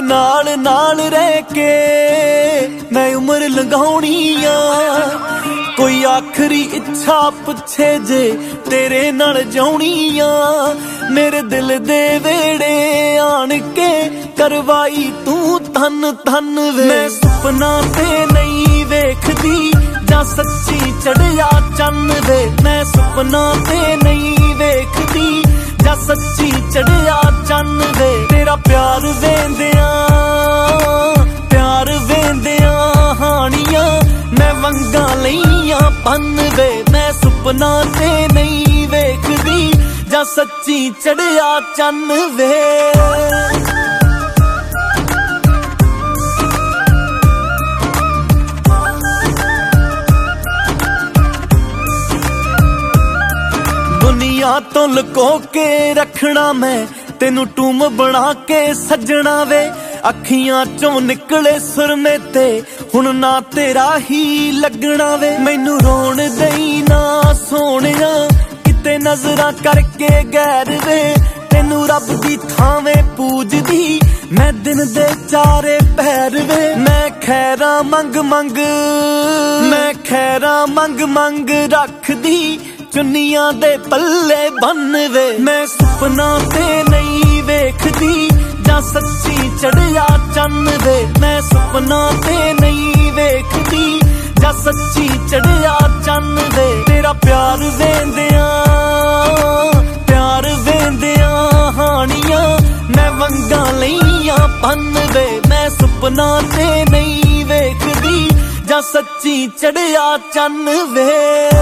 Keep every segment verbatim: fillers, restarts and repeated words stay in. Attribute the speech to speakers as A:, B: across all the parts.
A: नाल नाल रह के मैं उम्र लंघाउणी आ। कोई आखरी इच्छा पुछे जे तेरे नाल जाउणी आ। मेरे दिल दे वेड़े आन के करवाई तू धन धन वे। मैं सुपना ते नहीं वेखदी जा सच्ची चढ़िया चन्न वे। मैं सुपना ते नहीं वेखदी जा सच्ची चढ़िया चन्न वे। तेरा प्यार वेंदिया प्यार वेंदिया हानियां मैं वंगा लईया पन वे। मैं सुपना ते नहीं वेखदी जा सच्ची चढ़िया चन्न वे। दुनिया तो लुको के रखना मैं तेनू टूम बना के सजना वे। अखियां चों निकले सुरमे ते हुण ना तेरा ही लगना वे। मैनू रोण दई ना सोहणिया किते नजरां करके गैर वे। तेनू रब दी थावें पूजदी मैं दिन दे चारे पैर वे। मैं खैरा मंग मंग मैं खैरा मंग मंग रखदी चुनिया दे पल्ले बन वे। मैं सुपना ते नहीं वेखदी जा सच्ची चढ़िया चन्न वे। मैं सुपना ते नहीं वेखदी जा सच्ची चढ़िया चन्न वे। तेरा प्यार वेंदिया प्यार वेंदिया हानियां मैं वंगा लईया पन वे। मैं सुपना ते नहीं वेखदी जा सच्ची चढ़िया चन्न वे।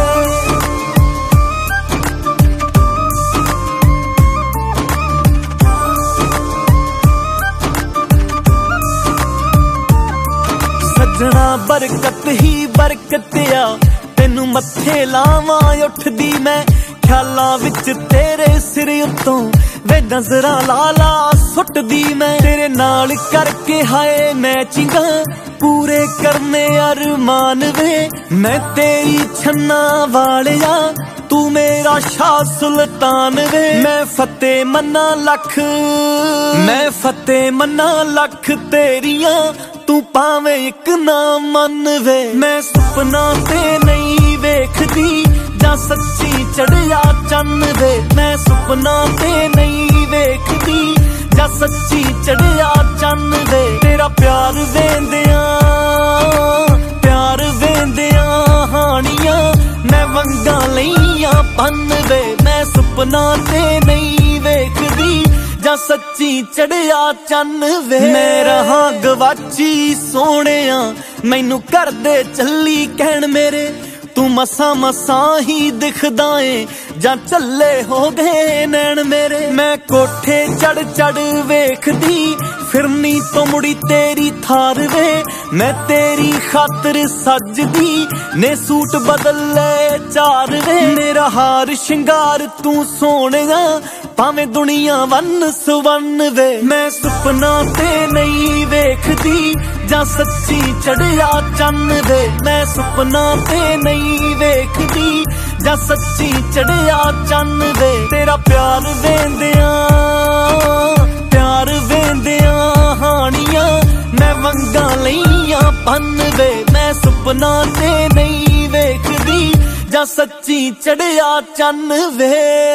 A: सजना बरकत ही बरकत आ तेनू मत्थे लावां उठदी मैं। ख्यालां विच तेरे सिर उत्तों वे नजरां ला ला सुटदी मैं। तेरे नाल करके हाय मैचिंगा पूरे करने अरमान वे। मैं तेरी छन्ना वालिया तू मेरा शाह सुल्तान वे। मैं फतेह मन्ना लख मैं फतेह मन्ना लख तेरियां तू पावे एक ना मन वे। मैं सुपना ते नहीं वेखदी जा सच्ची चढ़िया चन्न वे। मैं सुपना ते नहीं वेखदी जा सच्ची चढ़िया चन्न वे। तेरा प्यार वेंदिया प्यार वेंदिया हानियां मैं वंगा लईया पन वे। मैं सुपना ते नहीं वेखदी जा सच्ची चढ़िया चन्न वे। मैं रहा गवाची सोहणिया मैनू कर दे चली कहण मेरे। तू मसा मसा ही दिखदा ए जा चले हो गए नैन मेरे। मैं कोठे चढ़ चढ़ वेखदी फिरनी तो मुड़ी तेरी थार वे। मैं तेरी खातर सजदी ने सूट बदल ले चार वे। मेरा हार शिंगार तू सोहणिया भावें दुनिया वन सुवन वे। मैं सुपना ते नहीं वेखदी जा सच्ची चढ़िया चन्न वे। मैं सुपना ते नहीं वेखदी जा सच्ची चढ़िया चन्न वे। तेरा प्यार वेंदिया प्यार वेंदिया हानियां मैं वंगा लईया पन वे। मैं सुपना ते नहीं वेखदी जा सच्ची चढ़िया चन्न वे।